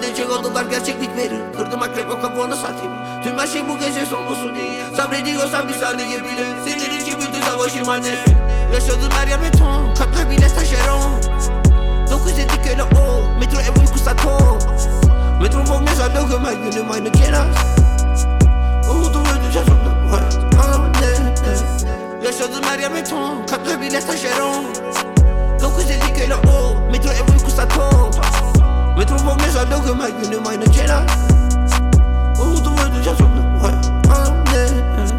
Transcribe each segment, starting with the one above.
Sadece oldular gerçeklik verir. Kırdım akrep o kabuğunu satayım. Tüm her şey bu gece son olsun diye. Sabrediyorsan bir saniye bile. Senin için bütün savaşım anne. Yaşadım her yer beton. Katlar bile taşeron. 9-7 köle o. Metro ev uyku sato. Metropol mezarda gömer günüm aynı kenar. Umudum öldüreceğiz ondan bu hayat. Anne. Yaşadım her yer beton. Katlar bile taşeron. 9-7 köle o. Metro ev uyku sato. Metropol mezarda gömer günüm aynı kenar. Umudum öldüreceğiz ondan bu hayat. Anne.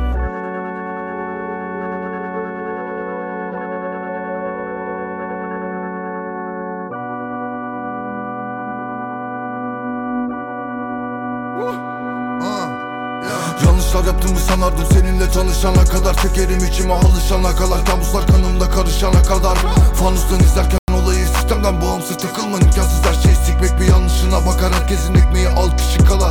Yanlışlar yaptığımı sanardım seninle tanışana kadar. Tekerim içime alışana kadar. Kabuslar kanımda karışana kadar. Fanustan izlerken olayı sistemden bağımsız takılma. İmkansız her şeyi sikmek bir yanlışına bakar. Herkesin ekmeği alkışı kalar.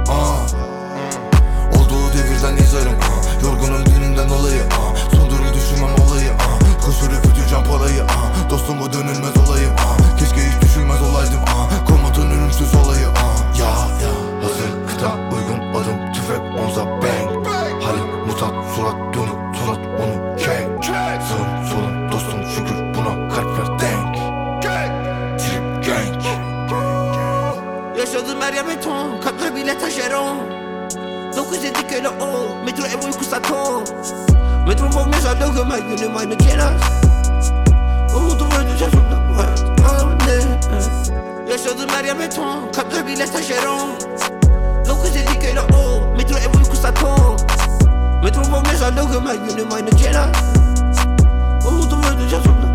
Olduğu devirden izlerim. Yorgunum dününden olayı. Son durum düşünmem olayı. Koşurup ödeyeceğim parayı. Dostumu dönülmez olayım. Keşke hiç düşünmez olaydım. Komutan ölümsüz olayı. Ya hazır kıta uygun adım. Tüfek omza bang. Halim mutat surat dönüp surat onu kek. Sağım solum dostum şükür buna kalp ver denk. Trip gang. Yaşadım her yer beton. Katlar bile taşeron. 9-7 köle o. Metro ev uyku sato. Metropol mezarda gömer günüm aynı kenar. Umudum öldüreceğiz ondan bu hayat. Anne. Yaşadım her yer beton. Katlar bile taşeron. 9-7 köle o. Metro ev uyku sato. Metropol mezarda gömer günüm aynı kenar. Umudum öldüreceğiz ondan.